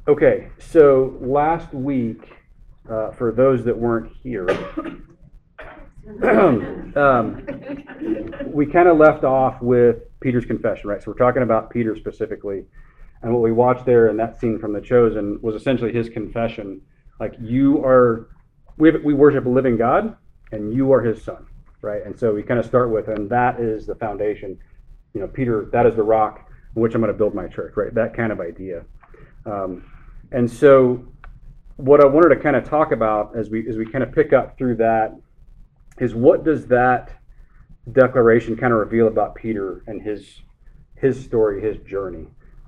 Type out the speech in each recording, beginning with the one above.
Okay, so last week, for those that weren't here, we kind of left off with Peter's confession, right? So we're talking about Peter specifically, and what we watched there in that scene from The Chosen was essentially his confession, like we worship a living God, and you are His son, right? And so we kind of start with, and that is the foundation. Peter, that is the rock on which I'm going to build my church, right? That kind of idea. And so what I wanted to kind of talk about as we kind of pick up through that is, what does that declaration kind of reveal about Peter and his story, his journey?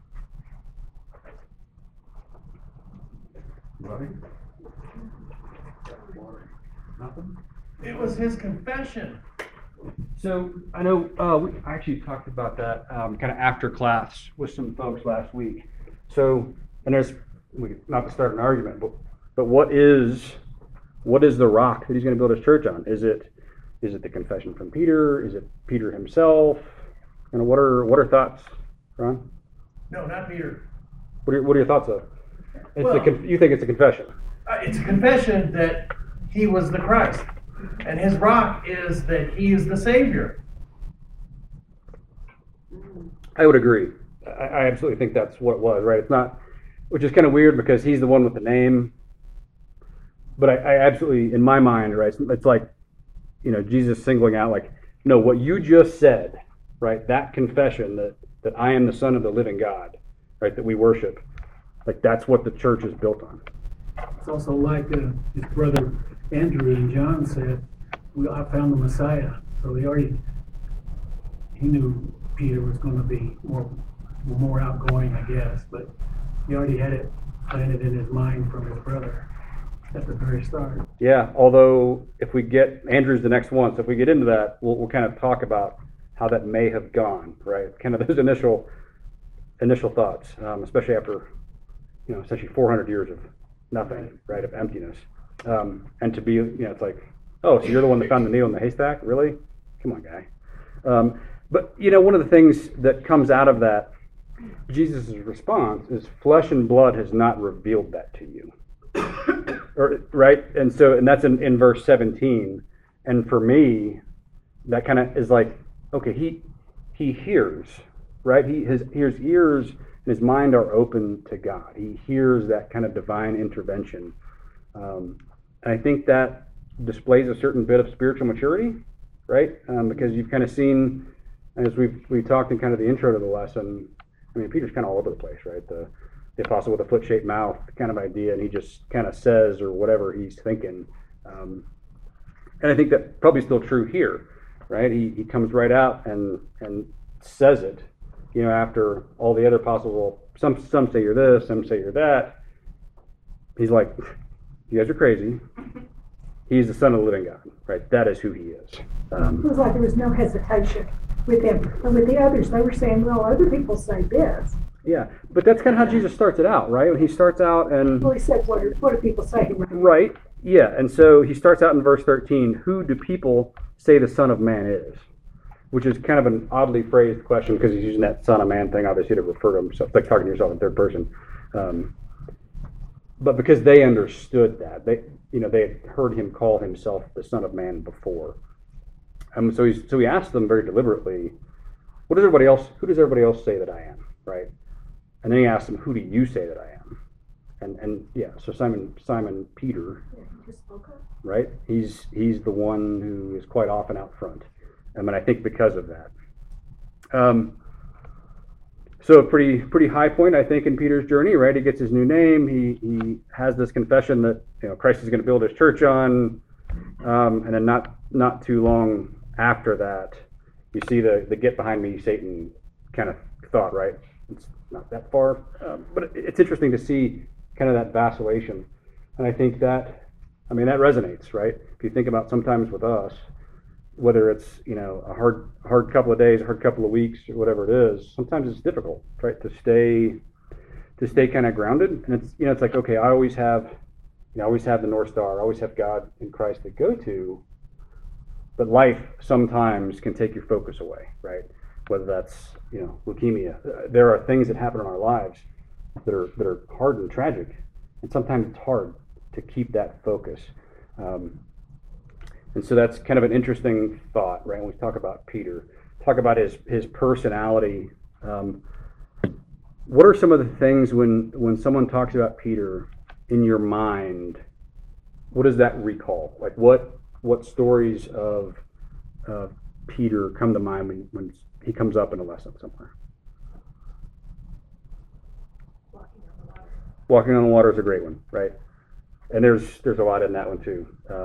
Nothing? It was his confession. So I know we actually talked about that kind of after class with some folks last week. So, and there's, not to start an argument, but what is the rock that he's going to build his church on? Is it the confession from Peter? Is it Peter himself? What are thoughts, Ron? No, not Peter. What are your thoughts though? You think it's a confession? It's a confession that he was the Christ, and his rock is that he is the Savior. I would agree. I absolutely think that's what it was, right? It's not, which is kind of weird because he's the one with the name. But I absolutely, in my mind, right, it's like, Jesus singling out, like, no, what you just said, right, that confession that I am the Son of the living God, right, that we worship, like, that's what the church is built on. It's also like his brother Andrew and John said, I found the Messiah. So he knew Peter was going to be more outgoing, I guess, but he already had it planted in his mind from his brother at the very start. Yeah, although if we get, Andrew's the next one, so if we get into that, we'll kind of talk about how that may have gone, right? Kind of those initial thoughts, especially after, essentially 400 years of nothing, right, of emptiness. And to be, it's like, oh, so you're the one that found the needle in the haystack? Really? Come on, guy. But, one of the things that comes out of that, Jesus' response is, flesh and blood has not revealed that to you. Right? And that's in verse 17. And for me, that kind of is like, okay, he hears, right? His ears and his mind are open to God. He hears that kind of divine intervention. And I think that displays a certain bit of spiritual maturity, right? Because you've kind of seen, as we talked in kind of the intro to the lesson, Peter's kind of all over the place, right? The apostle with a foot-shaped mouth kind of idea, and he just kind of says or whatever he's thinking. And I think that's probably still true here, right? He comes right out and says it, after all the other apostles, well, some say you're this, some say you're that. He's like, you guys are crazy. He's the Son of the living God, right? That is who he is. It was like there was no hesitation with him. And with the others, they were saying, well, other people say this. Yeah, but that's kind of how Jesus starts it out, right? When he starts out and... Well, he said, what do people say? Right, yeah. And so he starts out in verse 13, who do people say the Son of Man is? Which is kind of an oddly phrased question because he's using that Son of Man thing, obviously, to refer to himself, like talking to yourself in third person. But because they understood that, they had heard him call himself the Son of Man before. So he asked them very deliberately, who does everybody else say that I am, right? And then he asked them, who do you say that I am? And yeah, so Simon Peter, right? He's the one who is quite often out front. I think because of that. So a pretty high point, I think, in Peter's journey, right? He gets his new name. He has this confession that Christ is going to build his church on, and then not too long after that, you see the "get behind me, Satan" kind of thought, right? It's not that far, but it's interesting to see kind of that vacillation, and I think that resonates, right? If you think about sometimes with us, whether it's a hard couple of days, a hard couple of weeks, or whatever it is, sometimes it's difficult, right, to stay kind of grounded. And it's like, okay, I always have the North Star, I always have God in Christ to go to, but life sometimes can take your focus away, right? Whether that's leukemia, there are things that happen in our lives that are hard and tragic, and sometimes it's hard to keep that focus. And so that's kind of an interesting thought, right? When we talk about Peter, talk about his personality. What are some of the things when someone talks about Peter in your mind? What does that recall? Like what stories of Peter come to mind when he comes up in a lesson somewhere? Walking on the water is a great one, right? And there's a lot in that one too.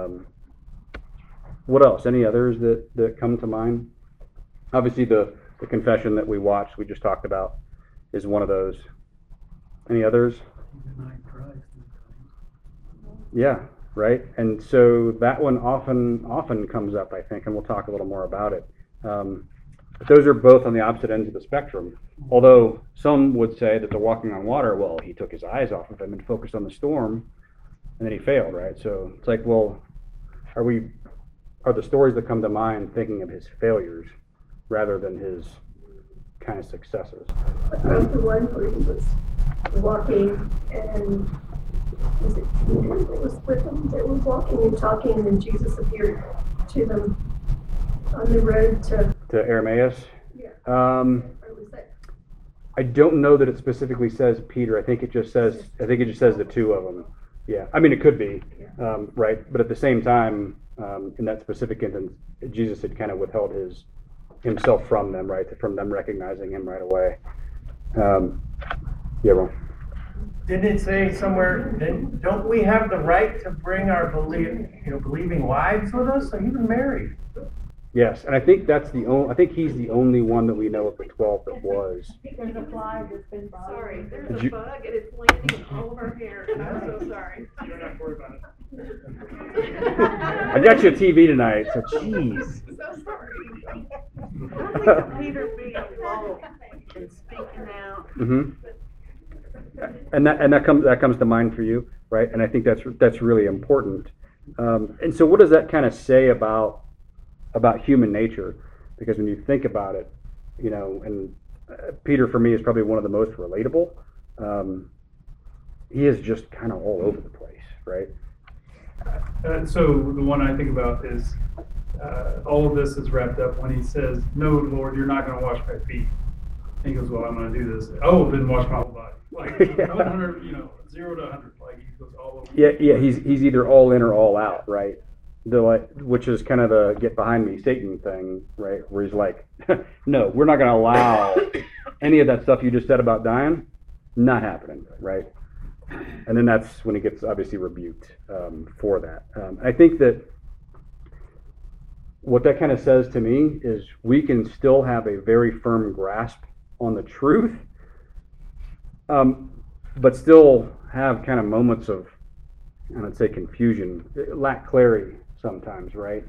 What else? Any others that come to mind? Obviously, the confession that we watched, we just talked about, is one of those. Any others? Denied Christ. Yeah, right. And so that one often comes up, I think, and we'll talk a little more about it. But those are both on the opposite ends of the spectrum. Although some would say that the walking on water, well, he took his eyes off of him and focused on the storm, and then he failed, right? So it's like, well, are the stories that come to mind thinking of his failures rather than his kind of successes? About the one where he was walking and was it Peter that was with him that was walking and talking and Jesus appeared to them on the road to Aramaeus? yeah. Or was that I don't know that it specifically says Peter. I think it just says the two of them. Yeah, I mean it could be, right? But at the same time, in that specific instance, Jesus had kind of withheld himself from them, right? From them recognizing him right away. Yeah, well. Didn't it say somewhere, don't we have the right to bring our believing wives with us? So he was married. Yes, and I think I think he's the only one that we know of the 12 that was. There's a fly that's been Sorry, bothering. there's a bug and it's landing in all of our hair, and I'm so sorry. You don't have to worry about I got you a TV tonight, so jeez. So sorry. I think of Peter being bold and speaking out. Mm-hmm. And that comes to mind for you, right? And I think that's really important. And so, what does that kind of say about human nature? Because when you think about it, and Peter for me is probably one of the most relatable. He is just kind of all over the place, right? So the one I think about is all of this is wrapped up when he says, "No, Lord, you're not going to wash my feet." And he goes, "Well, I'm going to do this." "Oh, then wash my whole body." Like 100, 0 to 100. Like he goes all over. Yeah. He's either all in or all out, right? Which is kind of the get behind me Satan thing, right? Where he's like, "No, we're not going to allow any of that stuff you just said about dying, not happening," right? And then that's when he gets obviously rebuked for that. I think that what that kind of says to me is we can still have a very firm grasp on the truth, but still have kind of moments of, I'd say, confusion, lack clarity sometimes, right?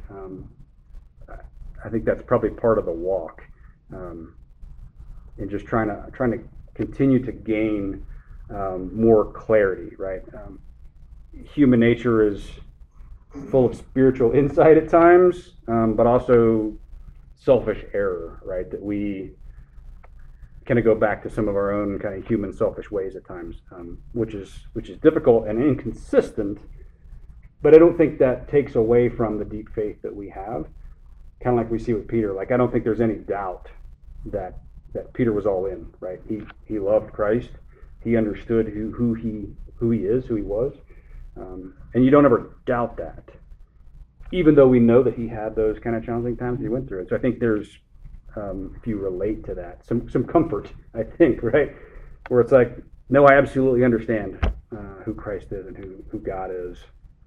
I think that's probably part of the walk, and just trying to continue to gain more clarity, right? Human nature is full of spiritual insight at times, but also selfish error, right? That we kind of go back to some of our own kind of human selfish ways at times, which is difficult and inconsistent. But I don't think that takes away from the deep faith that we have. Kind of like we see with Peter. Like I don't think there's any doubt that Peter was all in, right? He loved Christ. He understood who he is, who he was, and you don't ever doubt that, even though we know that he had those kind of challenging times he went through. And so I think there's, if you relate to that, some comfort, I think, right, where it's like, no, I absolutely understand who Christ is and who God is.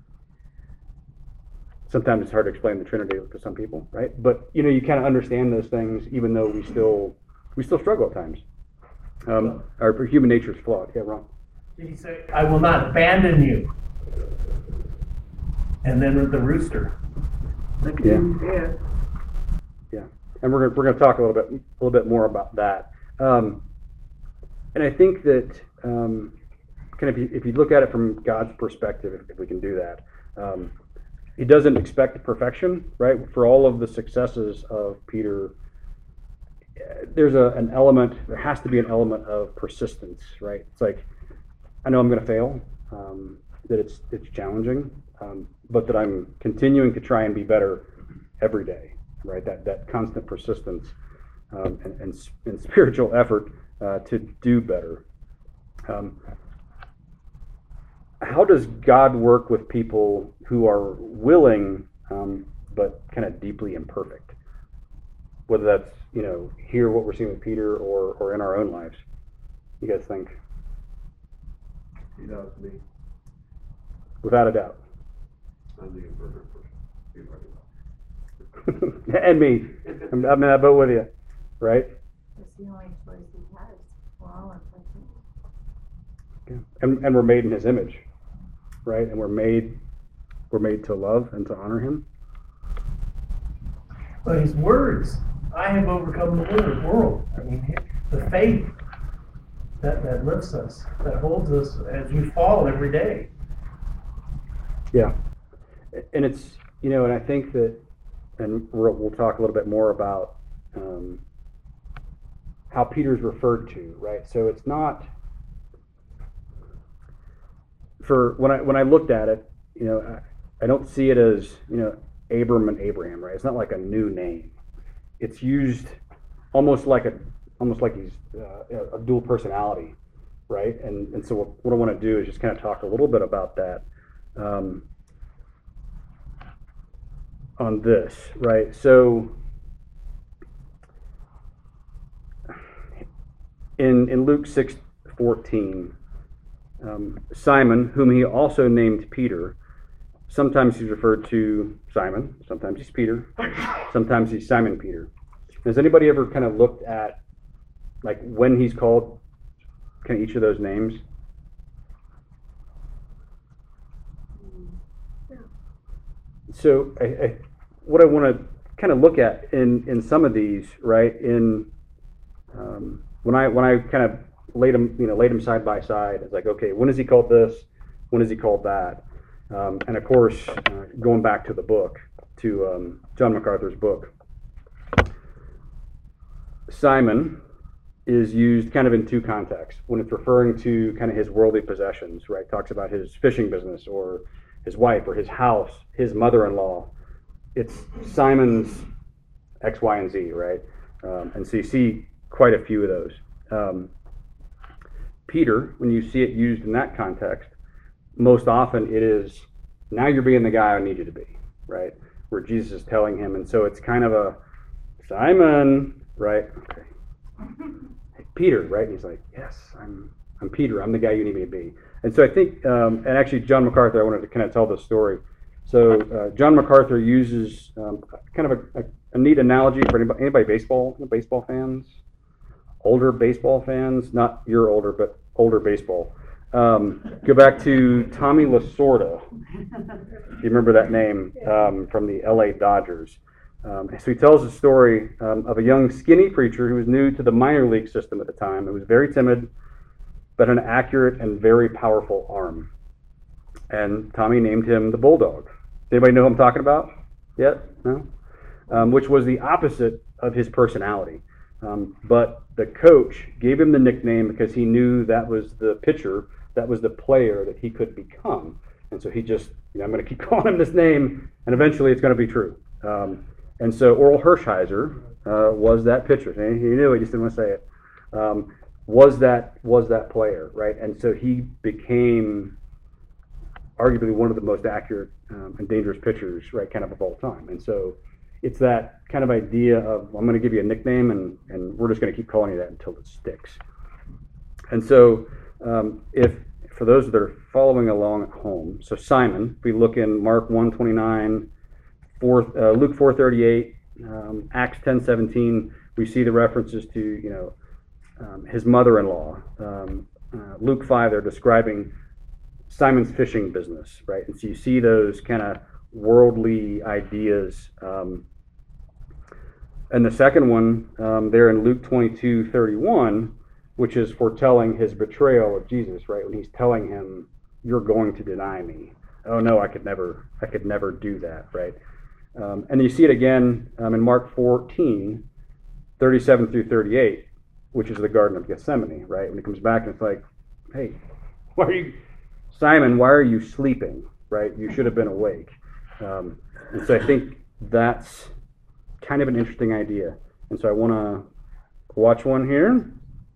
Sometimes it's hard to explain the Trinity to some people, right? But you kind of understand those things, even though we still struggle at times. Our human nature is flawed. Yeah, Ron. Did he say, "I will not abandon you"? And then with the rooster. Yeah. Yeah, and we're going to talk a little bit more about that. And I think that kind of if you look at it from God's perspective, if we can do that, He doesn't expect perfection, right? For all of the successes of Peter, there has to be an element of persistence, right? It's like, I know I'm going to fail, that it's challenging, but that I'm continuing to try and be better every day, right? That constant persistence and spiritual effort to do better. How does God work with people who are willing but kind of deeply imperfect? Whether that's, here what we're seeing with Peter or in our own lives. You guys think? He knows me. Without a doubt. I'm the imperfect person. And me. I'm in that boat with you, right? It's the only choice he has. We're all imperfect. And we're made in his image, right? And we're made to love and to honor him. But his words, I have overcome the world. I mean, the faith that lifts us, that holds us as we fall every day. Yeah. And it's, and I think that, and we'll talk a little bit more about how Peter's referred to, right? So it's not, when I looked at it, I don't see it as, Abram and Abraham, right? It's not like a new name. It's used almost like he's a dual personality, right? And so what I want to do is just kind of talk a little bit about that on this, right? So in Luke 6:14, Simon, whom he also named Peter, sometimes he's referred to Simon, sometimes he's Peter, sometimes he's Simon Peter. Has anybody ever kind of looked at like when he's called kind of each of those names? So what I want to kind of look at in some of these, right? When I kind of laid them side by side, it's like, okay, when is he called this? When is he called that? And of course, going back to the book, to John MacArthur's book, Simon is used kind of in two contexts. When it's referring to kind of his worldly possessions, right? Talks about his fishing business or his wife or his house, his mother-in-law. It's Simon's X, Y, and Z, right? And so you see quite a few of those. Peter, when you see it used in that context, most often it is, now you're being the guy I need you to be, right? Where Jesus is telling him, and so it's kind of a, Simon, right? Okay. Hey, Peter, right? And he's like, yes, I'm Peter. I'm the guy you need me to be. And so I think, and actually John MacArthur, I wanted to kind of tell this story. So John MacArthur uses kind of a neat analogy for anybody baseball fans, older baseball fans, not your older, but older baseball. Go back to Tommy Lasorda. If you remember that name from the LA Dodgers. So he tells the story of a young skinny preacher who was new to the minor league system at the time. It was very timid, but an accurate and very powerful arm. And Tommy named him the Bulldog. Does anybody know who I'm talking about yet? No? Which was the opposite of his personality. But the coach gave him the nickname because he knew that was the pitcher, that was the player that he could become. And so he just, I'm going to keep calling him this name, and eventually it's going to be true. And so Oral Hershiser was that pitcher. He knew it, he just didn't want to say it. Was that player, right? And so he became arguably one of the most accurate and dangerous pitchers, right, kind of all time. And so it's that kind of idea of, I'm going to give you a nickname, and we're just going to keep calling you that until it sticks. And so if for those that are following along at home, so Simon, if we look in Mark 1:29, Luke 4:38, Acts 10:17, we see the references to his mother-in-law. Luke 5, they're describing Simon's fishing business, right? And so you see those kind of worldly ideas. And the second one, there in Luke 22:31, which is foretelling his betrayal of Jesus, right? When he's telling him, "You're going to deny me." Oh no, I could never do that, right? And you see it again in Mark 14, 37 through 38, which is the Garden of Gethsemane, right? When he comes back and it's like, hey, Simon, why are you sleeping, right? You should have been awake. And so I think that's kind of an interesting idea. And so I want to watch one here.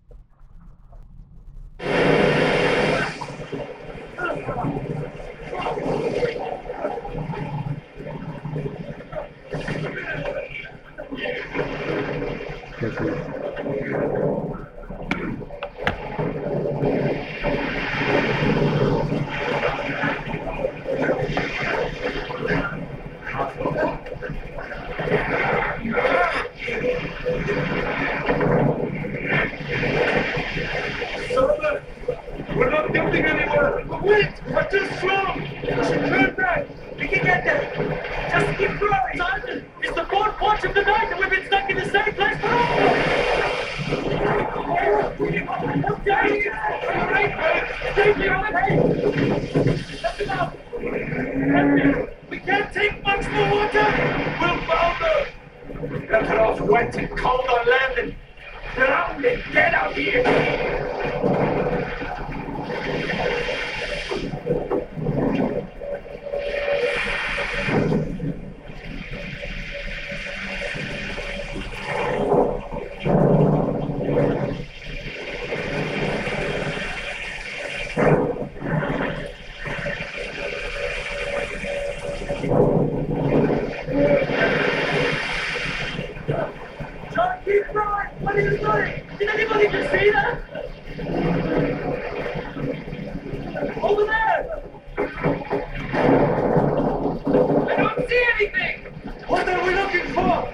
We're not getting anywhere. Wait, we're too strong. Turn back. We can get there. Just keep growing. Simon, it's the fourth watch of the night and we've been stuck in the same place for all. Take me on the pace. That's enough. We can't take much more water. We'll founder. We're better off wet and cold on land and drowned and dead out here. John, keep going! What are you doing? Did anybody just see that? Over there! I don't see anything! What are we looking for?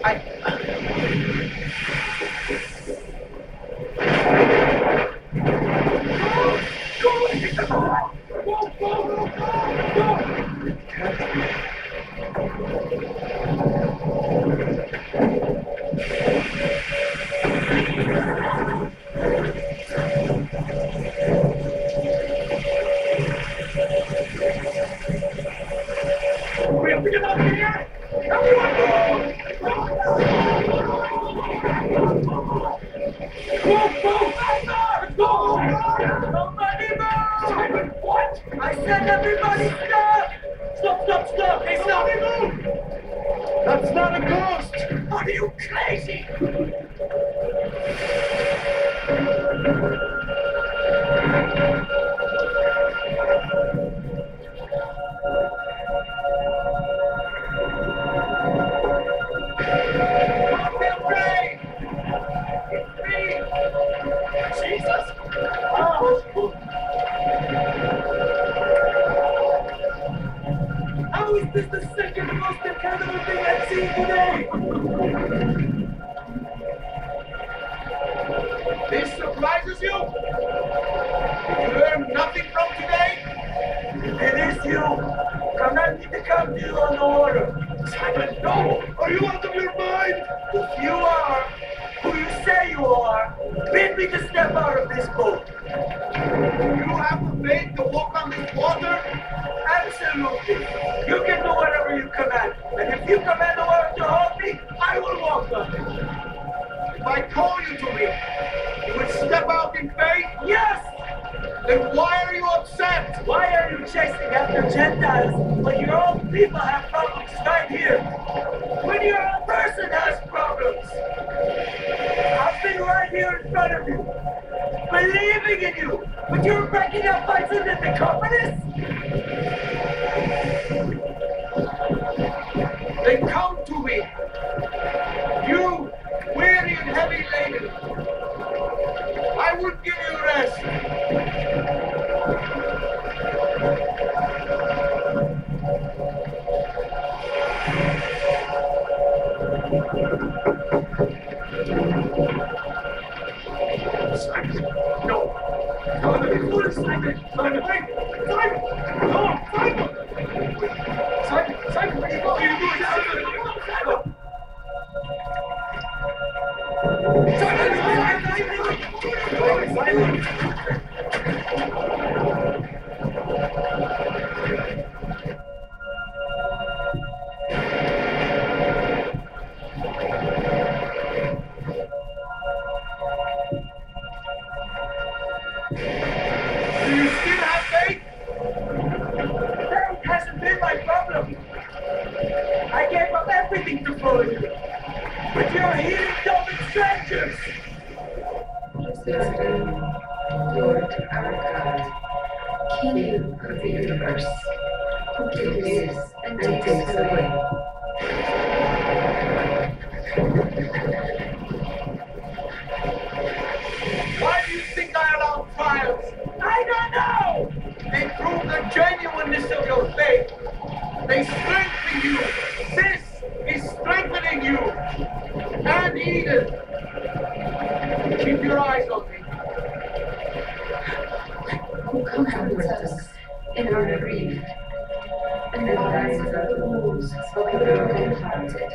We have to get out of here! Everyone go! Move! Faster! Go! Somebody move! Simon, what? I said everybody stop! Stop! Hey, stop! Move! That's not a ghost! Are you crazy? Jesus! How is this the second most incredible thing I've seen today? This surprises you? You learned nothing from today? It is you. Command me to come to you on the water. Simon, no! Are you out of your mind? If you are who you say you are, bid me to step out of this boat. You have the faith to walk on this water? Absolutely. You can do whatever you command. And if you command the water to hold me, I will walk on it. If I call you to me, you would step out in faith? Yes! Then why are you upset? Why are you chasing after Gentiles when your own people have problems right here? When your own person has problems? I've been right here in front of you, believing in you, but you're breaking up fights with the communists? Then come to me, you weary and heavy laden. I will give you rest. Simon, no. Simon, what is Simon? Simon, wait! Simon! No, Simon! Simon, where are you going? What are you doing? King of the universe, who gives and takes away. Why do you think I allow trials? I don't know! They prove the genuineness of your faith. They strengthen you. This is strengthening you. And Eden, keep your eyes on me. Who comforts us in our grief, and revives the wounds of the broken-hearted.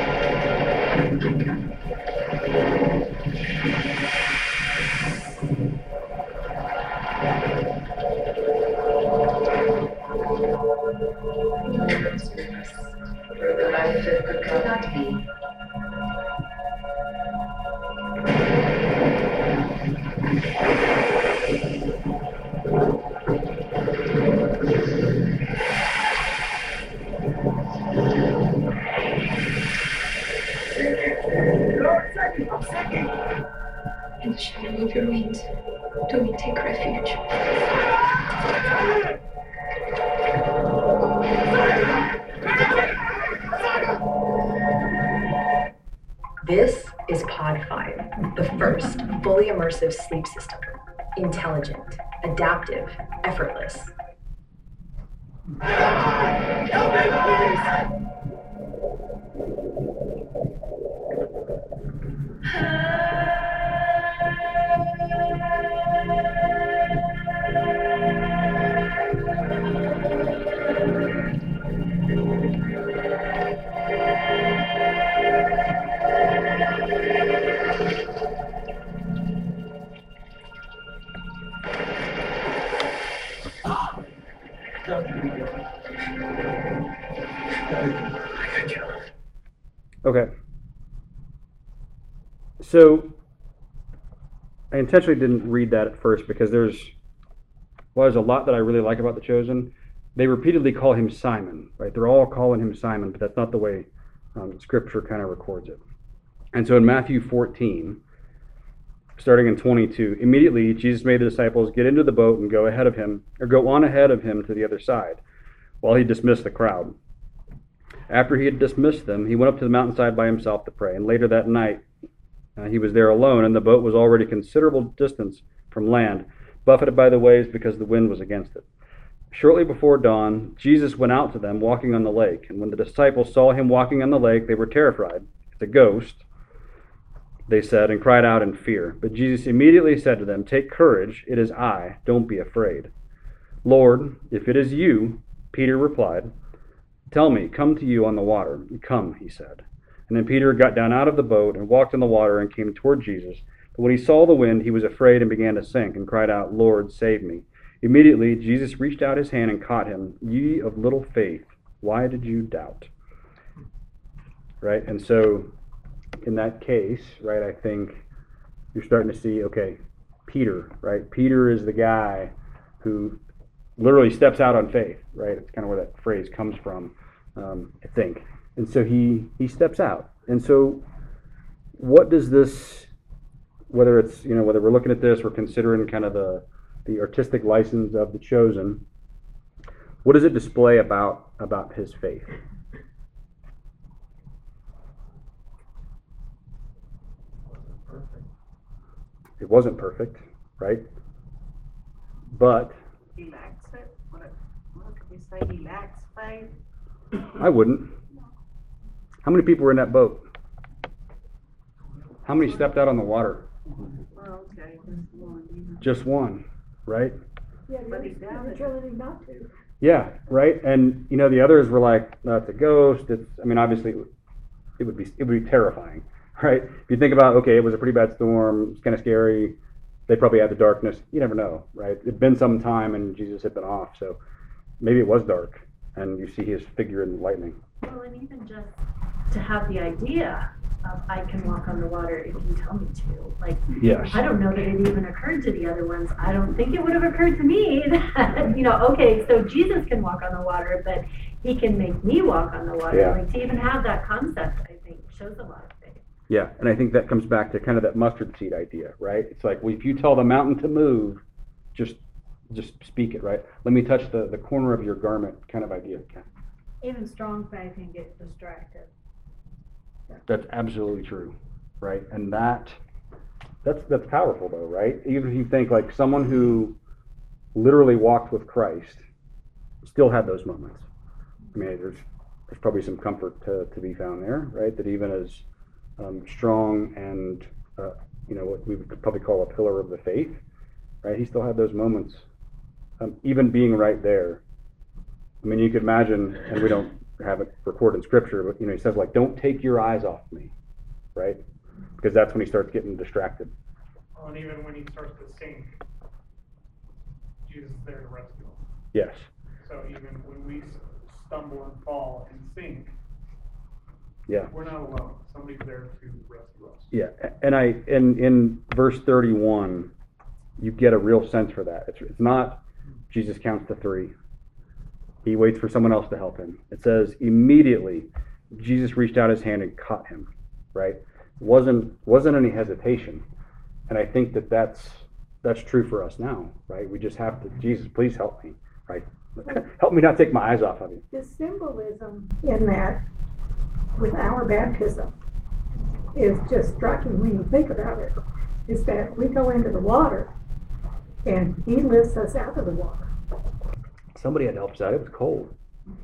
The life that could not be. In the shadow of your wings, do we take refuge? This is Pod 5, the first fully immersive sleep system. Intelligent, adaptive, effortless. Okay. So I intentionally didn't read that at first because there's a lot that I really like about The Chosen. They repeatedly call him Simon, right? They're all calling him Simon, but that's not the way Scripture kind of records it. And so in Matthew 14, starting in 22, immediately Jesus made the disciples get into the boat and go on ahead of him to the other side, while he dismissed the crowd. After he had dismissed them, he went up to the mountainside by himself to pray. And later that night, he was there alone, and the boat was already a considerable distance from land, buffeted by the waves because the wind was against it. Shortly before dawn, Jesus went out to them walking on the lake. And when the disciples saw him walking on the lake, they were terrified. "It's a ghost," they said, and cried out in fear. But Jesus immediately said to them, "Take courage, it is I, don't be afraid." "Lord, if it is you," Peter replied, "tell me, come to you on the water." "Come," he said. And then Peter got down out of the boat and walked on the water and came toward Jesus. But when he saw the wind, he was afraid and began to sink and cried out, "Lord, save me." Immediately Jesus reached out his hand and caught him. "Ye of little faith, why did you doubt?" Right? And so in that case, right, I think you're starting to see, okay, Peter, right? Peter is the guy who literally steps out on faith, right? It's kind of where that phrase comes from, I think. And so he steps out. And so what does this, whether it's, whether we're looking at this, we're considering kind of the artistic license of The Chosen, what does it display about his faith? It wasn't perfect, right? But He lacks it. What could we say? He lacks faith. I wouldn't. How many people were in that boat? How many stepped out on the water? Well, okay, just one. Just one, right? Yeah, But he the doubted. ability not to. Yeah, right. And the others were like, "That's a ghost." Obviously, it would be terrifying, right? If you think about, okay, it was a pretty bad storm. It's kind of scary. They probably had the darkness. You never know, right? It'd been some time, and Jesus had been off, so maybe it was dark, and you see his figure in the lightning. Well, and even just to have the idea of I can walk on the water if you tell me to. Like, Yes. I don't know that it even occurred to the other ones. I don't think it would have occurred to me that, okay, so Jesus can walk on the water, but he can make me walk on the water. Yeah. Like, to even have that concept, I think, shows a lot of faith. Yeah, and I think that comes back to kind of that mustard seed idea, right? It's like, well, if you tell the mountain to move, just just speak it, right? Let me touch the corner of your garment kind of idea. Even strong faith can get distracted. That's absolutely true, right? And that's powerful though, right? Even if you think like someone who literally walked with Christ still had those moments. I mean, there's probably some comfort to be found there, right? That even as strong and what we would probably call a pillar of the faith, right? He still had those moments, even being right there. I mean, you could imagine, and we don't have it recorded in scripture, but he says like, "Don't take your eyes off me," right? Because that's when he starts getting distracted. Well, and even when he starts to sink, Jesus is there to rescue him. Yes. So even when we stumble and fall and sink, yeah, we're not alone. Somebody's there to rescue us. Yeah, and in verse 31, you get a real sense for that. It's not Jesus counts to 3. He waits for someone else to help him. It says immediately Jesus reached out his hand and caught him. Right? Wasn't any hesitation, and I think that's true for us now. Right? We just have to, Jesus, please help me. Right? Help me not take my eyes off of you. The symbolism in that with our baptism is just striking when you think about it. Is that we go into the water and he lifts us out of the water. Somebody had to help us out. It was cold.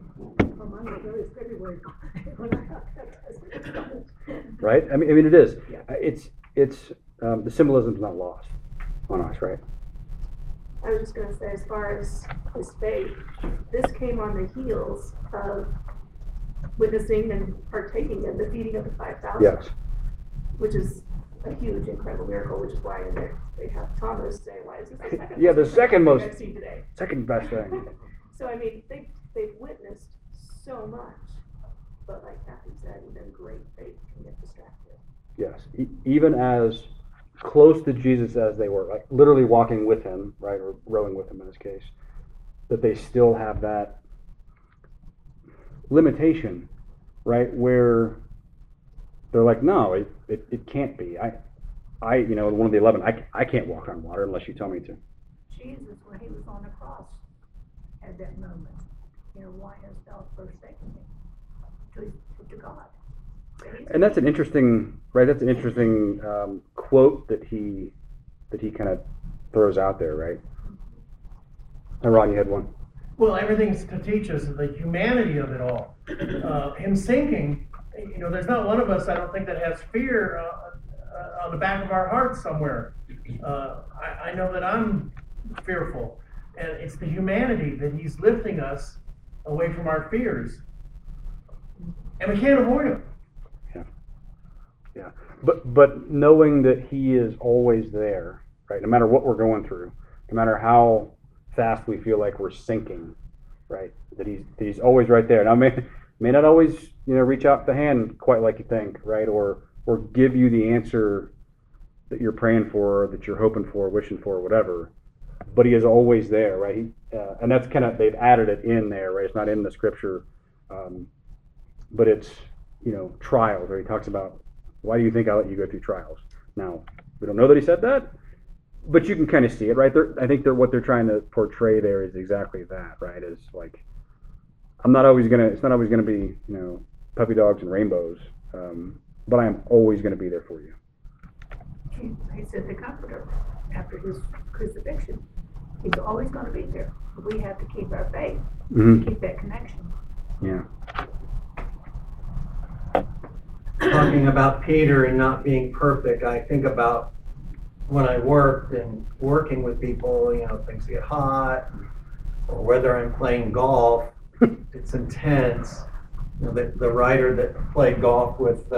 Right? I mean it is. It's the symbolism's not lost on us, right? I was just going to say, as far as his faith, this came on the heels of witnessing and partaking in the feeding of the 5,000. Yes. Which is a huge, incredible miracle, which is why in there they have Thomas say, "Why is this the second?" Yeah, the second most, I've seen today. second best thing. So I mean, they've witnessed so much, but like Kathy said, even great faith can get distracted. Yes, even as close to Jesus as they were, like literally walking with him, right, or rowing with him in this case, that they still have that limitation, right, where they're like, no, it can't be. I one of the 11, I can't walk on water unless you tell me to. Jesus, when he was on the cross, had that moment. Why hast thou forsaken me? To God. And that's an interesting, right? That's an interesting quote that he kind of throws out there, right? And Ron, you had one. Well, everything's to teach us the humanity of it all. Him sinking, there's not one of us, I don't think, that has fear on the back of our hearts somewhere. I know that I'm fearful, and it's the humanity that he's lifting us away from our fears, and we can't avoid them. Yeah, but knowing that he is always there, right? No matter what we're going through, no matter how fast we feel like we're sinking, right? That he's always right there. Now, may not always reach out the hand quite like you think, right? Or give you the answer that you're praying for, that you're hoping for, wishing for, whatever. But he is always there, right? And that's kind of, they've added it in there, right? It's not in the scripture, but it's trials, where he talks about, why do you think I let you go through trials? Now, we don't know that he said that, but you can kind of see it, right? I think what they're trying to portray there is exactly that, right? Is like, it's not always gonna be, puppy dogs and rainbows, but I am always gonna be there for you. He said the Comforter after his crucifixion. He's always going to be there. We have to keep our faith, keep that connection. Yeah. Talking about Peter and not being perfect, I think about when I worked and working with people, things get hot, or whether I'm playing golf, it's intense. The writer that played golf with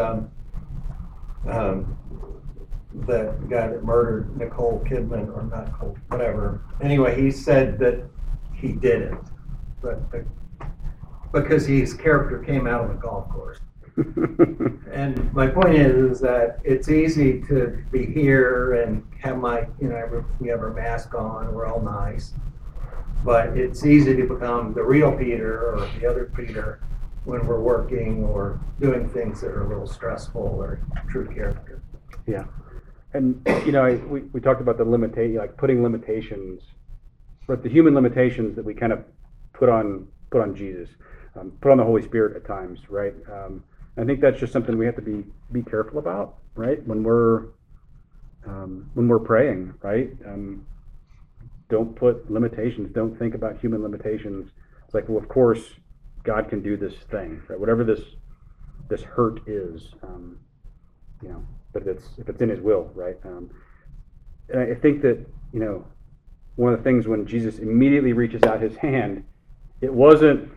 the guy that murdered Nicole Kidman, or not Nicole, whatever. Anyway, he said that he didn't, but because his character came out on the golf course. And my point is that it's easy to be here and have we have our mask on, we're all nice, but it's easy to become the real Peter or the other Peter when we're working or doing things that are a little stressful or true character. Yeah. And we talked about the limitation, like putting limitations but the human limitations that we kind of put on Jesus, put on the Holy Spirit at times, right? I think that's just something we have to be careful about, right? When we're praying, right? Don't put limitations. Don't think about human limitations. It's like, well, of course, God can do this thing, right? Whatever this hurt is, but if it's in His will, right? And I think that one of the things when Jesus immediately reaches out His hand, it wasn't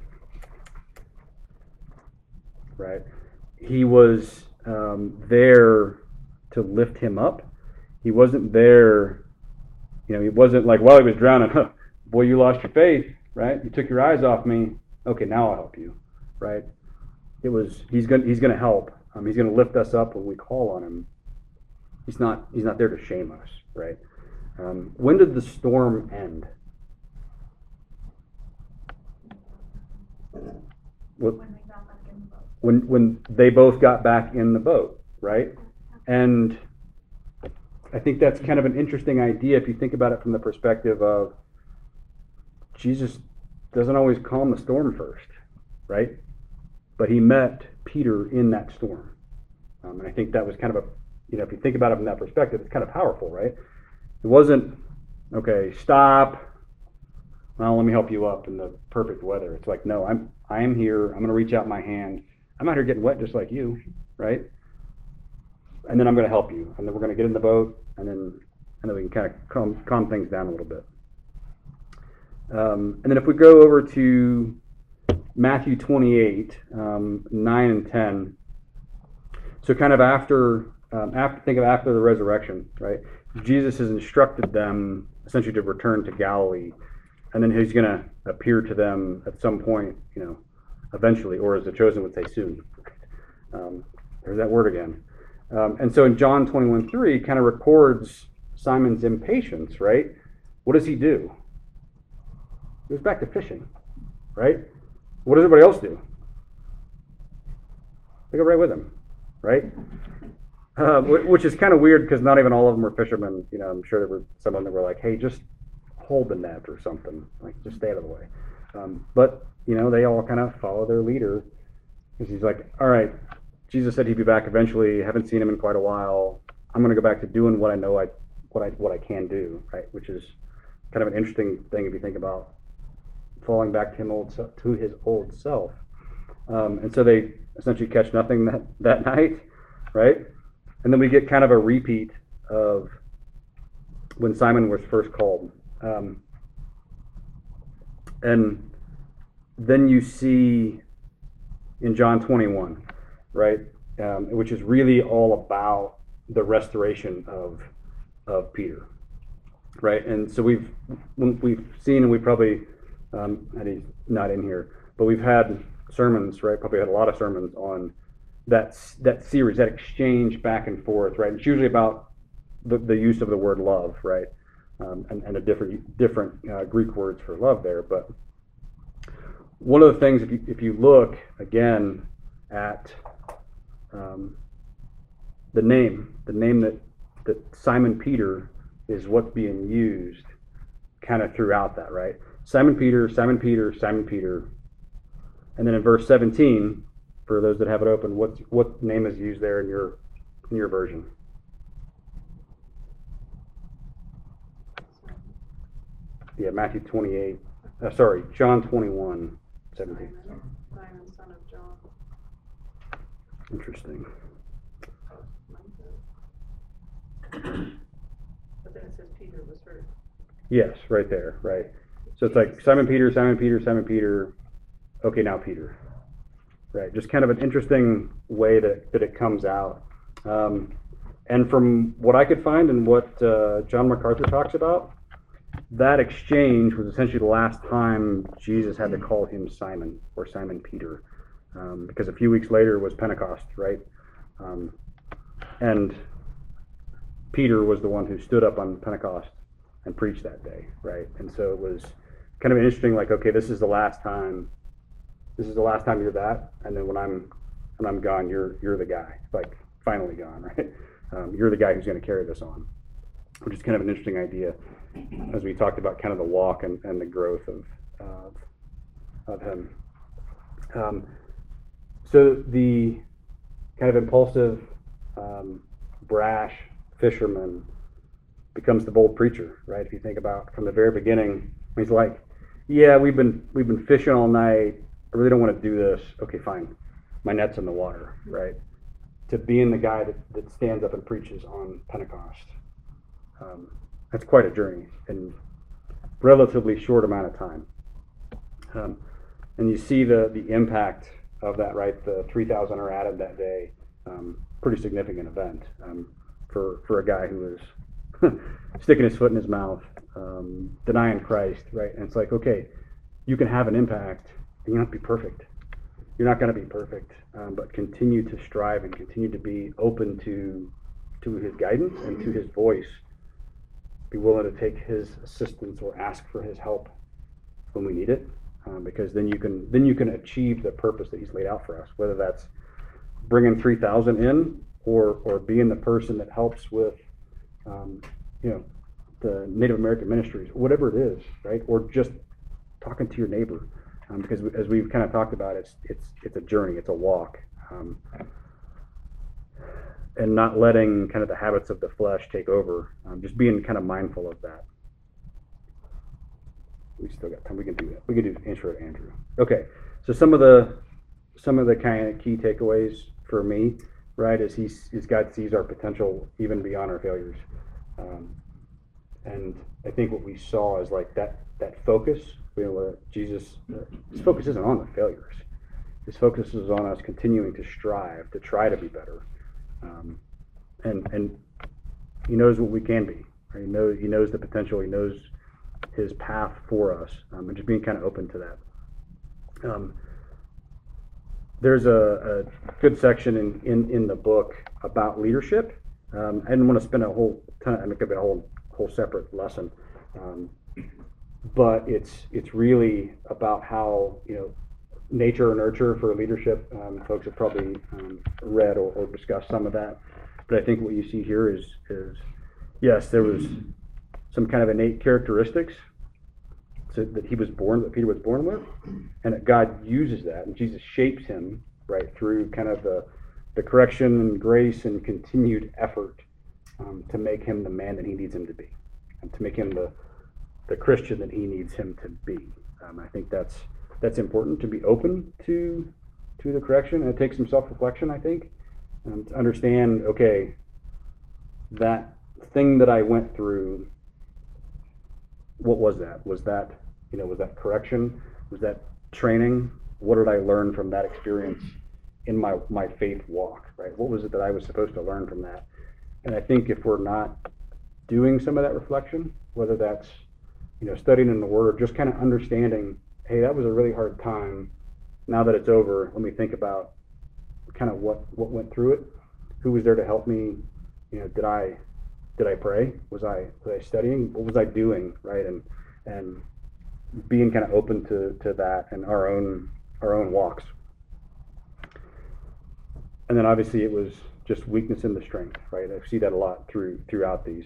right. He was there to lift him up. He wasn't there. He wasn't like while he was drowning. Huh, boy, you lost your faith, right? You took your eyes off me. Okay, now I'll help you, right? It was he's gonna help. He's gonna lift us up when we call on him. He's not there to shame us, right? When did the storm end? When they both got back in the boat, right? And I think that's kind of an interesting idea if you think about it from the perspective of Jesus doesn't always calm the storm first, right? But He met Peter in that storm. And I think that was kind of if you think about it from that perspective, it's kind of powerful, right? It wasn't, okay, stop. Well, let me help you up in the perfect weather. It's like, no, I am here. I'm going to reach out my hand. I'm out here getting wet just like you, right? And then I'm going to help you. And then we're going to get in the boat, and then we can kind of calm things down a little bit. And then if we go over to Matthew 28, 9 and 10. So kind of after the resurrection, right? Jesus has instructed them essentially to return to Galilee, and then He's going to appear to them at some point, eventually, or as the chosen would say, soon. There's that word again. And so in John 21:3, kind of records Simon's impatience, right? What does he do? He goes back to fishing, right? What does everybody else do? They go right with him, right? Which is kind of weird because not even all of them were fishermen. I'm sure there were some of them that were like, hey, just hold the net or something. Like, just stay out of the way. But, they all kind of follow their leader because he's like, all right, Jesus said He'd be back eventually. Haven't seen Him in quite a while. I'm going to go back to doing what I know what I can do, right? Which is kind of an interesting thing if you think about falling back to his old self. And so they essentially catch nothing that night, right? And then we get kind of a repeat of when Simon was first called. And then you see in John 21, right, which is really all about the restoration of Peter, right? And so we've seen, and we probably, and he's not in here, but we've had sermons, right? Probably had a lot of sermons on that series, that exchange back and forth, right? It's usually about the use of the word love, right? And the different Greek words for love there. But one of the things, if you look again at the name that Simon Peter is what's being used kind of throughout that, right? Simon Peter, Simon Peter, Simon Peter. And then in verse 17, for those that have it open, what name is used there in your version? Yeah, Matthew 28. John 21, 17. Simon, son of John. Interesting. But then it says Peter was hurt. Yes, right there, right. So it's like Simon Peter, Simon Peter, Simon Peter. Okay, now Peter. Right, just kind of an interesting way that it comes out. And from what I could find and what John MacArthur talks about, that exchange was essentially the last time Jesus had to call him Simon or Simon Peter, because a few weeks later was Pentecost, right? And Peter was the one who stood up on Pentecost and preached that day, right? And so it was kind of interesting, like, okay, this is the last time you're that, and then when I'm gone, you're the guy, like finally gone, right? You're the guy who's going to carry this on, which is kind of an interesting idea. as we talked about kind of the walk and the growth of him. So the kind of impulsive, brash fisherman becomes the bold preacher, right? If you think about from the very beginning, he's like, yeah, we've been fishing all night. I really don't want to do this. Okay, fine. My net's in the water, right? To being the guy that stands up and preaches on Pentecost. That's quite a journey in relatively short amount of time. And you see the impact of that, right? The 3,000 are added that day. Pretty significant event for a guy who was sticking his foot in his mouth, denying Christ, right? And it's like, okay, you can have an impact, and you don't have to be perfect. You're not going to be perfect, but continue to strive and continue to be open to his guidance and to his voice. Be willing to take his assistance or ask for his help when we need it, because then you can achieve the purpose that he's laid out for us. Whether that's bringing 3,000 in, or being the person that helps with, the Native American ministries, whatever it is, right? Or just talking to your neighbor, because as we've kind of talked about, it's a journey, it's a walk. And not letting kind of the habits of the flesh take over, just being kind of mindful of that. We still got time. We can do that. We can do intro to Andrew. Okay, so some of the kind of key takeaways for me, right, is God sees our potential even beyond our failures, and I think what we saw is like that focus. Jesus, his focus isn't on the failures. His focus is on us continuing to strive to try to be better. And he knows what we can be. Right? He knows the potential. He knows his path for us, and just being kind of open to that. There's a good section in the book about leadership. I didn't want to spend a whole ton. It could be a whole separate lesson, but it's really about how nature or nurture for leadership. Folks have probably read or discussed some of that. But I think what you see here is yes, there was some kind of innate characteristics that Peter was born with, and that God uses that, and Jesus shapes him right through kind of the correction and grace and continued effort to make him the man that he needs him to be, and to make him the Christian that he needs him to be. I think that's important, to be open to the correction, and it takes some self-reflection, I think, to understand, okay, that thing that I went through, what was that? Was that correction? Was that training? What did I learn from that experience in my faith walk, right? What was it that I was supposed to learn from that? And I think if we're not doing some of that reflection, whether that's studying in the Word, just kind of understanding, hey, that was a really hard time. Now that it's over, let me think about kind of what went through it. Who was there to help me? Did I pray? Was I studying? What was I doing? Right, and being kind of open to that and our own walks. And then obviously it was just weakness in the strength. Right, I see that a lot throughout these.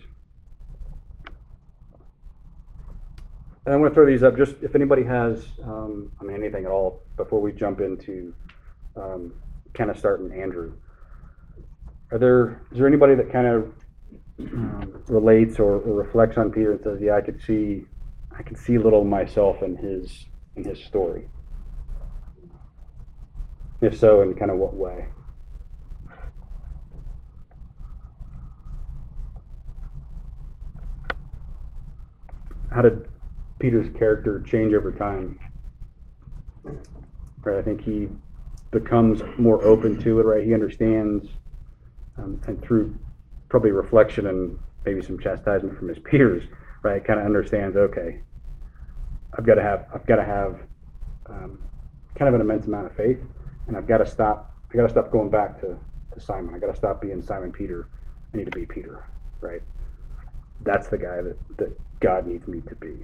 And I'm going to throw these up just if anybody has, anything at all before we jump into kind of starting Andrew. Is there anybody that kind of relates or reflects on Peter and says, yeah, I could see little myself in his story? If so, in kind of what way? How did Peter's character change over time? Right, I think he becomes more open to it, right? He understands, and through probably reflection and maybe some chastisement from his peers, right? Kind of understands, okay, I've got to have kind of an immense amount of faith, and I've got to stop going back to Simon. I got to stop being Simon Peter. I need to be Peter, right? That's the guy that God needs me to be.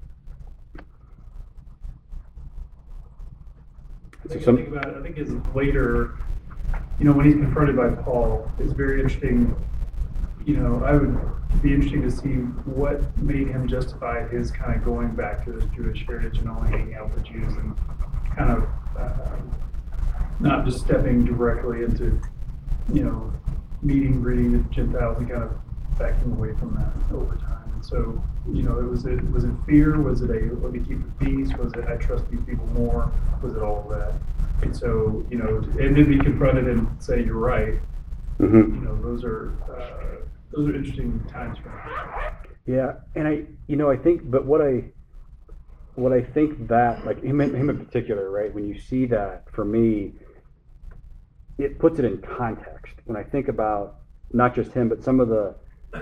I think his later, when he's confronted by Paul, it's very interesting. I would be interesting to see what made him justify his kind of going back to his Jewish heritage and only hanging out with Jews and kind of not just stepping directly into, meeting, greeting the Gentiles and kind of backing away from that over time. And so, was it fear? Was it a let me keep the peace? Was it I trust these people more? Was it all of that? And so, and to be confronted and say you're right, those are interesting times for me. Yeah, and I think, but what I think that, like him in particular, right? When you see that, for me, it puts it in context. When I think about not just him, but some of the,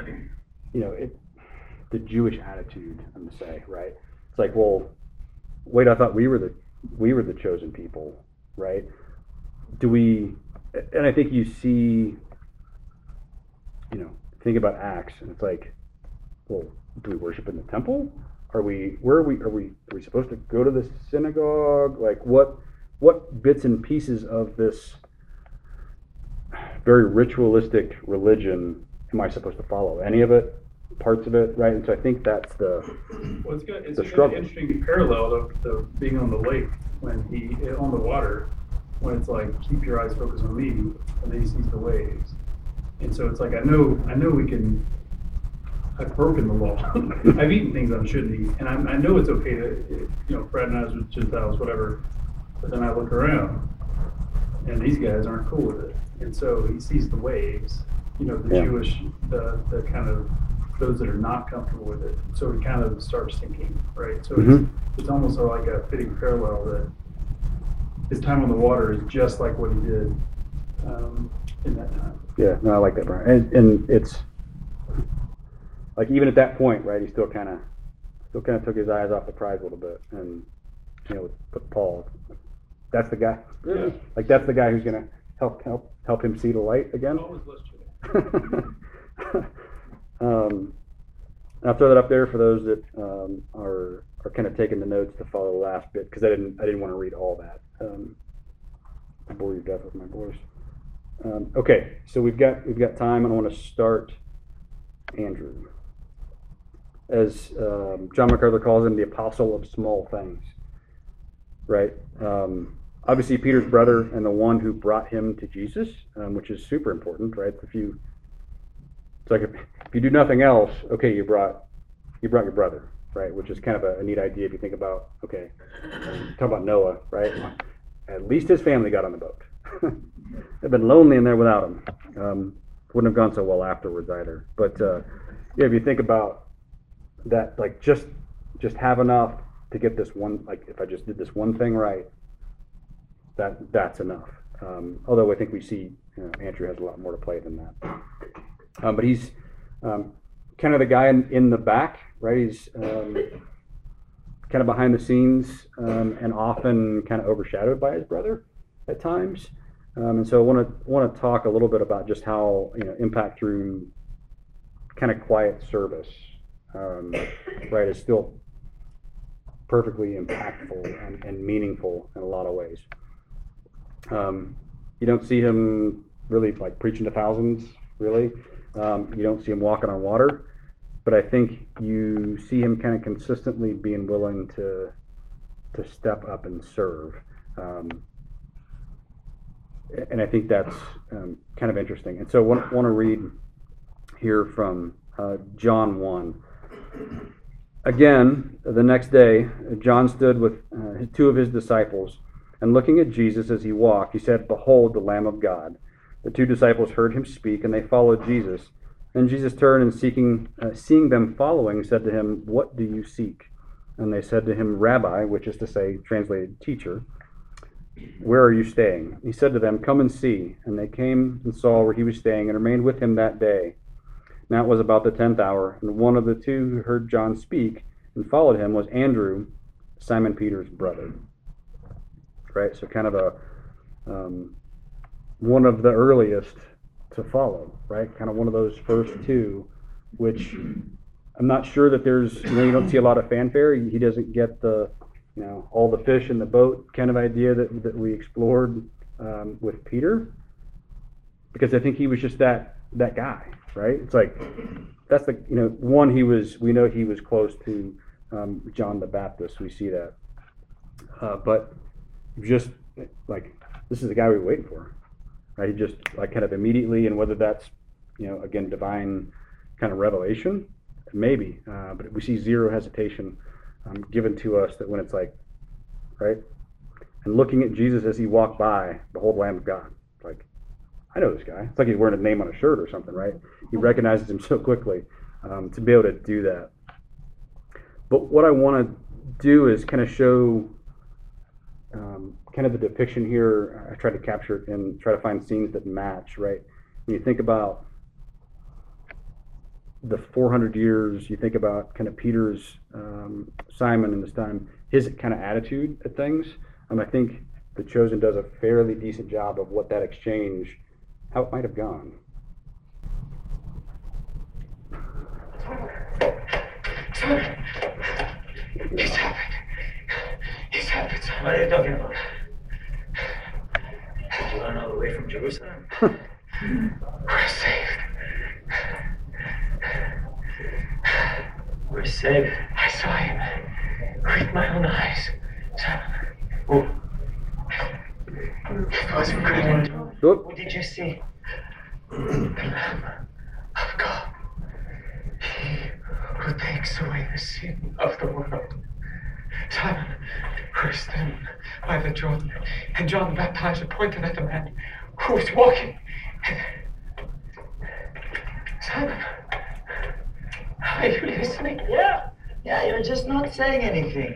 the Jewish attitude, I'm gonna say, right? It's like, well, wait, I thought we were the chosen people, right? And I think you see, think about Acts, and it's like, well, do we worship in the temple? Are we supposed to go to the synagogue? Like, what bits and pieces of this very ritualistic religion am I supposed to follow? Any of it? Parts of it, right? And so I think that's the struggle. An interesting parallel of being on the lake on the water, when it's like, keep your eyes focused on me, and then he sees the waves. And so it's like, I know I've broken the law. I've eaten things I shouldn't eat, and I know it's okay to, fraternize with Gentiles, whatever. But then I look around, and these guys aren't cool with it. And so he sees the waves, Jewish, the kind of those that are not comfortable with it. So he kind of starts thinking, right? So it's almost like a fitting parallel that his time on the water is just like what he did in that time. Yeah, no, I like that, Brian. And it's like, even at that point, right? He still kind of took his eyes off the prize a little bit, and with Paul, that's the guy. Yeah. Like, that's the guy who's gonna help him see the light again. Paul was less I'll throw that up there for those that are kind of taking the notes to follow the last bit, because I didn't want to read all that. I bore you to death with my voice. Okay, so we've got time, and I want to start Andrew, as John MacArthur calls him, the apostle of small things. Right? Obviously, Peter's brother and the one who brought him to Jesus, which is super important, right? It's like if you do nothing else, okay, you brought your brother, right? Which is kind of a neat idea if you think about, okay, talk about Noah, right? At least his family got on the boat. They've been lonely in there without him. Wouldn't have gone so well afterwards either. But yeah, if you think about that, like just have enough to get this one, like if I just did this one thing right, that's enough. Although I think we see Andrew has a lot more to play than that. But he's kind of the guy in the back, right? He's kind of behind the scenes and often kind of overshadowed by his brother at times. And so I want to talk a little bit about just how impact through kind of quiet service, right, is still perfectly impactful and meaningful in a lot of ways. You don't see him really like preaching to thousands, really. You don't see him walking on water, but I think you see him kind of consistently being willing to step up and serve. And I think that's kind of interesting. And so I want to read here from John 1. Again, the next day, John stood with two of his disciples, and looking at Jesus as he walked, he said, "Behold, the Lamb of God." The two disciples heard him speak, and they followed Jesus. And Jesus turned and seeing them following, said to him, "What do you seek?" And they said to him, "Rabbi," which is to say, translated teacher, "where are you staying?" He said to them, "Come and see." And they came and saw where he was staying and remained with him that day. Now it was about the 10th hour, and one of the two who heard John speak and followed him was Andrew, Simon Peter's brother. Right, so kind of a one of the earliest to follow, right? Kind of one of those first two, which I'm not sure that there's, you don't see a lot of fanfare. He doesn't get the, all the fish in the boat kind of idea that we explored with Peter, because I think he was just that guy, right? It's like, that's the, one, we know he was close to John the Baptist. We see that. But just like, this is the guy we were waiting for, right? He just like kind of immediately, and whether that's, again, divine kind of revelation, maybe, but we see zero hesitation given to us that when it's like, right? And looking at Jesus as he walked by, behold, Lamb of God. Like, I know this guy. It's like he's wearing a name on a shirt or something, right? He recognizes him so quickly to be able to do that. But what I want to do is kind of show kind of the depiction here. I try to capture it and try to find scenes that match, right? When you think about the 400 years, you think about kind of Peter's, Simon in this time, his kind of attitude at things. I think The Chosen does a fairly decent job of what that exchange, how it might have gone. He's happened. He's happened. What are you talking about? You run all the way from Jerusalem? We're saved. We're saved. I saw him with my own eyes. Oh. It was incredible. What did you see? The Lamb of God. He who takes away the sin of the world. Simon, we're standing by the Jordan, and John the Baptizer pointed at the man who was walking. Simon, are you listening? Yeah, you're just not saying anything.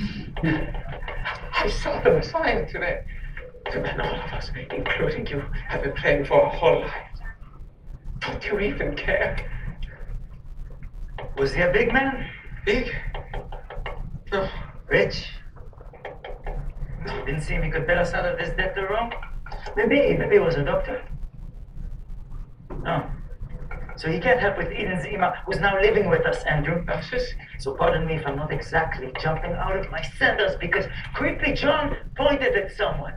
I saw the Messiah today. The man all of us, including you, have been praying for our whole lives. Don't you even care? Was he a big man? Big? No. Rich? You didn't seem he could bail us out of this debt room? Maybe he was a doctor. No. So he can't help with Eden's Ima, who's now living with us, Andrew. So pardon me if I'm not exactly jumping out of my sandals, because creepy John pointed at someone.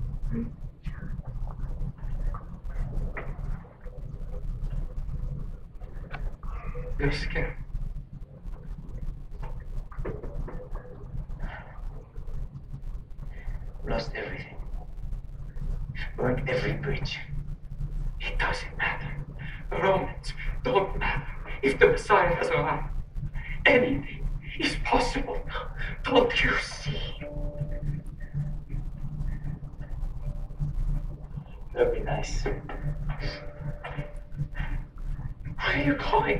You're scared. Lost everything. Burned every bridge. It doesn't matter. The Romans don't matter. If the Messiah is alive, anything is possible. Don't you see? That'd be nice. What are you calling?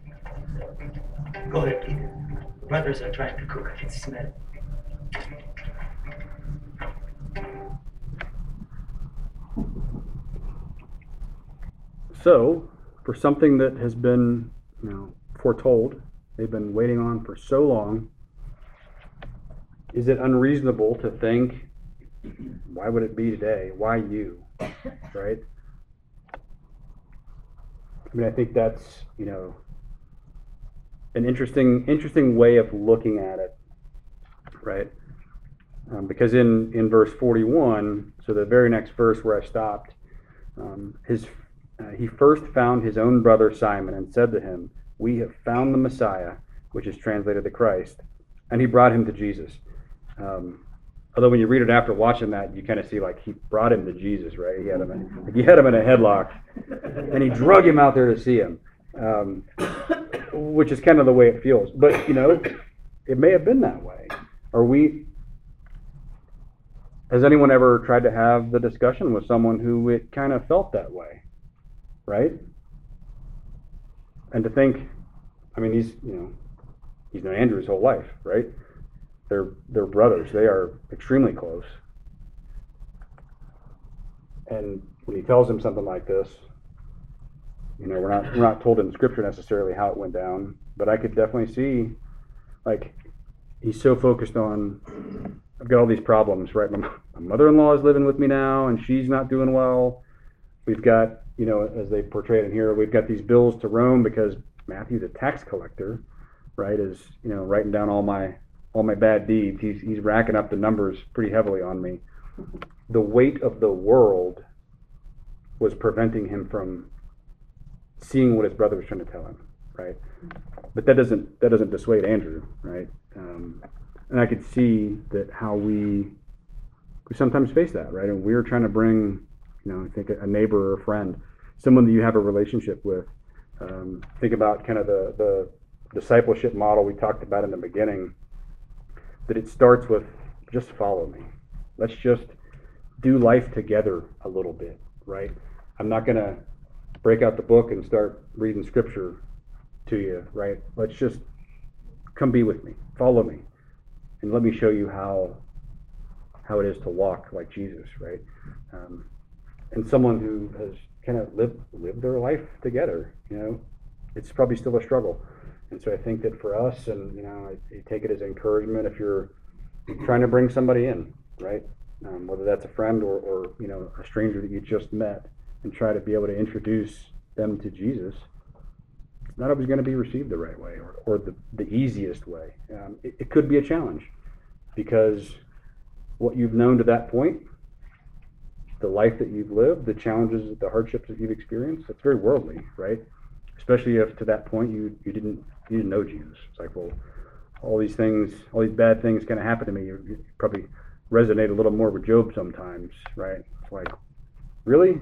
Go ahead, Eden. Brothers are trying to cook. I can smell it. So, for something that has been, foretold, they've been waiting on for so long, is it unreasonable to think, why would it be today? Why you? Right? I think that's, an interesting way of looking at it, right? Because in verse 41, so the very next verse where I stopped, he first found his own brother Simon and said to him, "We have found the Messiah," which is translated the Christ, and he brought him to Jesus. Although when you read it after watching that, you kind of see like he brought him to Jesus, right? He had him in a headlock, and he drug him out there to see him, which is kind of the way it feels. But it may have been that way. Has anyone ever tried to have the discussion with someone who it kind of felt that way, right? And to think, he's known Andrew his whole life, right? They're brothers. They are extremely close. And when he tells him something like this, we're not told in Scripture necessarily how it went down, but I could definitely see, like, he's so focused on, I've got all these problems, right? My mother-in-law is living with me now, and she's not doing well. We've got, as they portray it in here, we've got these bills to Rome because Matthew's a tax collector, right? Is writing down all my bad deeds. He's racking up the numbers pretty heavily on me. The weight of the world was preventing him from seeing what his brother was trying to tell him, right? But that doesn't dissuade Andrew, right? And I could see that how we sometimes face that, right? And we're trying to bring, I think a neighbor or a friend, someone that you have a relationship with. Think about kind of the discipleship model we talked about in the beginning, that it starts with just follow me. Let's just do life together a little bit, right? I'm not going to break out the book and start reading scripture to you, right? Let's just come be with me, follow me, and let me show you how it is to walk like Jesus, right? And someone who has kind of lived their life together, it's probably still a struggle. And so I think that for us, and I take it as encouragement if you're trying to bring somebody in, right? Whether that's a friend or a stranger that you just met, and try to be able to introduce them to Jesus. It's not always going to be received the right way or the easiest way. It could be a challenge, because what you've known to that point, the life that you've lived, the challenges, the hardships that you've experienced, it's very worldly, right? Especially if to that point you didn't know Jesus. It's like, well, all these bad things kind of happen to me. You probably resonate a little more with Job sometimes, right? It's like, really?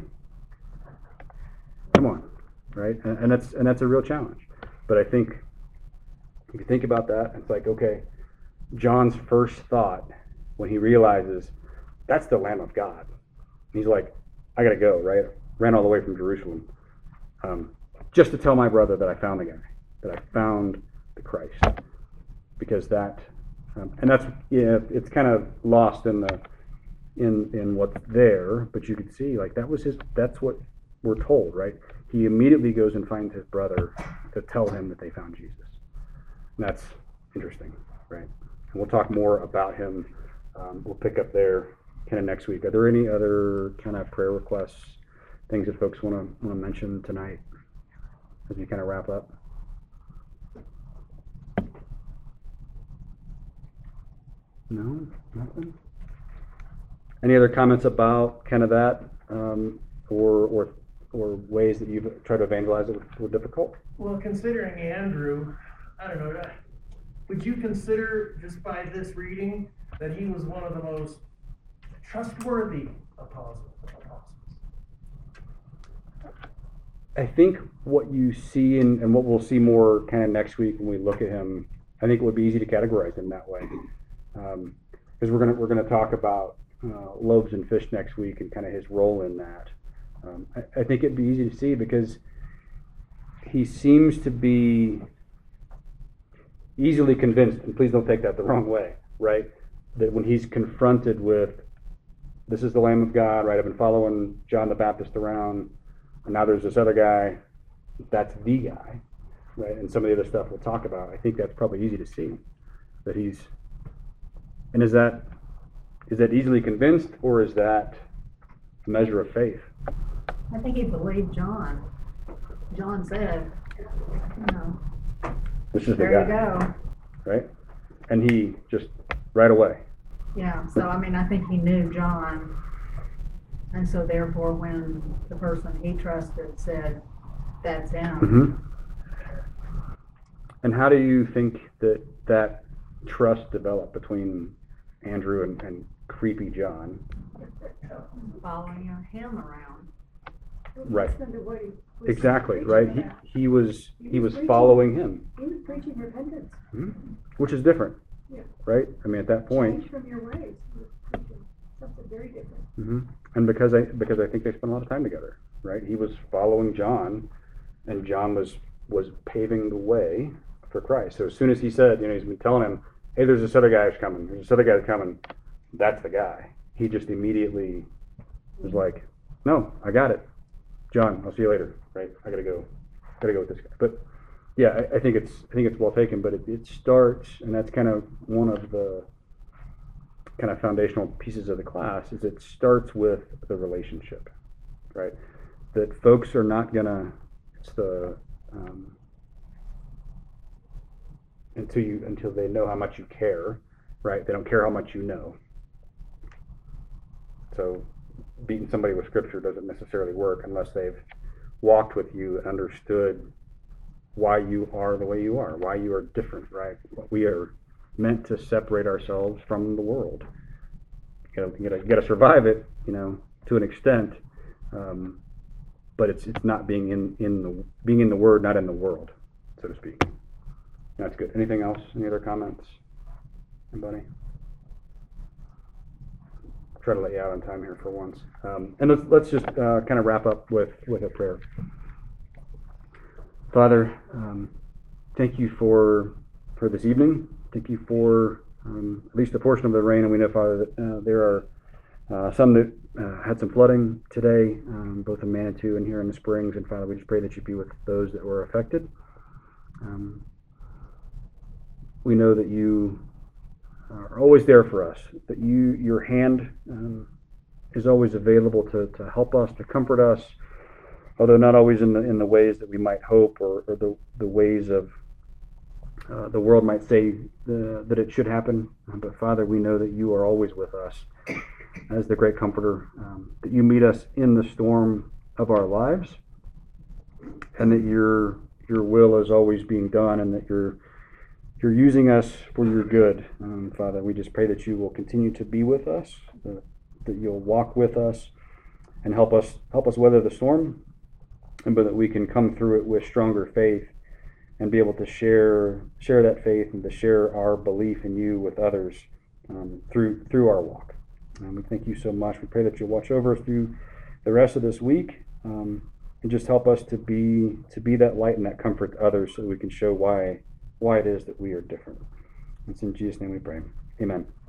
Come on, right? And that's a real challenge. But I think if you think about that, it's like, okay, John's first thought when he realizes that's the Lamb of God, he's like, I gotta go, right? Ran all the way from Jerusalem, just to tell my brother that I found the guy, that I found the Christ, because that, and that's, it's kind of lost in what's there, but you could see like that's what we're told, right? He immediately goes and finds his brother to tell him that they found Jesus. And that's interesting, right? And we'll talk more about him. We'll pick up there kind of next week. Are there any other kind of prayer requests, things that folks want to mention tonight as we kind of wrap up? No, nothing. Any other comments about kind of that, or ways that you've tried to evangelize it were difficult? Well, considering Andrew, I don't know, would you consider, just by this reading, that he was one of the most trustworthy apostles? I think what you see and what we'll see more kind of next week when we look at him, I think it would be easy to categorize him that way, because we're gonna talk about loaves and fish next week and kind of his role in that. I think it'd be easy to see because he seems to be easily convinced, and please don't take that the wrong way, right? That when he's confronted with, this is the Lamb of God, right? I've been following John the Baptist around, and now there's this other guy, that's the guy, right? And some of the other stuff we'll talk about. I think that's probably easy to see, that he's, and is that easily convinced, or is that a measure of faith? I think he believed John. John said, this is the there guy. you go. Right? And he just right away. Yeah, so I think he knew John. And so therefore when the person he trusted said, that's him. Mm-hmm. And how do you think that trust developed between Andrew and creepy John? Following him around. Right. Exactly, right? He was following him. He was preaching repentance. Mm-hmm. Which is different. Yeah. Right? I mean, at that point. Change from your ways. He was preaching something very different. Mm-hmm. And because I think they spent a lot of time together, right? He was following John, and John was paving the way for Christ. So as soon as he said, he's been telling him, hey, there's this other guy who's coming. There's this other guy who's coming. That's the guy. He just immediately was like, no, I got it. John, I'll see you later. Right? I gotta go with this guy. But yeah, I think it's well taken. But it starts, and that's kind of one of the kind of foundational pieces of the class, is it starts with the relationship, right? That folks are not gonna. It's the until they know how much you care, right? They don't care how much you know. So beating somebody with scripture doesn't necessarily work unless they've walked with you and understood why you are the way you are, why you are different, right? We are meant to separate ourselves from the world. You got to survive it, to an extent, but it's not being in the Word, not in the world, so to speak. That's good. Anything else? Any other comments? Anybody? Try to let you out on time here for once. And let's just kind of wrap up with a prayer. Father, thank you for this evening. Thank you for at least a portion of the rain. And we know, Father, that there are some that had some flooding today, both in Manitou and here in the Springs. And Father, we just pray that you be with those that were affected. We know that you are always there for us, that your hand is always available to help us, to comfort us, although not always in the ways that we might hope or the ways of the world might say that it should happen. But Father, we know that you are always with us as the great comforter, that you meet us in the storm of our lives, and that your will is always being done, and that you're using us for your good. Father, we just pray that you will continue to be with us, that you'll walk with us and help us weather the storm, and that we can come through it with stronger faith and be able to share that faith and to share our belief in you with others through our walk. We thank you so much. We pray that you'll watch over us through the rest of this week, and just help us to be that light and that comfort to others, so that we can show why it is that we are different. It's in Jesus' name we pray. Amen.